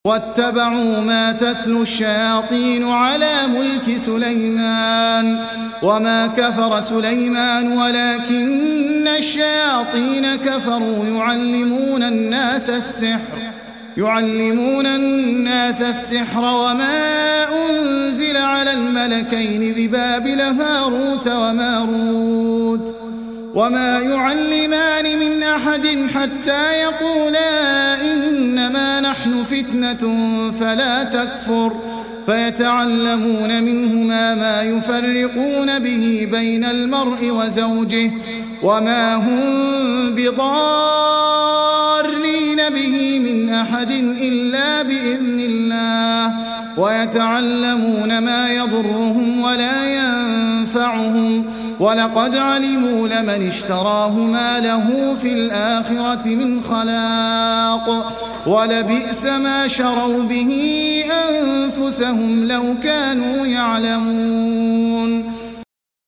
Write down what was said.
واتبعوا ما تتلو الشياطين على ملك سليمان وما كفر سليمان ولكن الشياطين كفروا يعلمون الناس السحر وما أنزل على الملكين ببابل هاروت وماروت وما يعلمان من أحد حتى يقولا إنما نحن فتنة فلا تكفر فيتعلمون منهما ما يفرقون به بين المرء وزوجه وما هم بضارين به من أحد إلا بإذن الله ويتعلمون ما يضرهم ولا ينفعهم ولقد علموا لمن اشتراه ما له في الآخرة من خلاق ولبئس ما شروا به أنفسهم لو كانوا يعلمون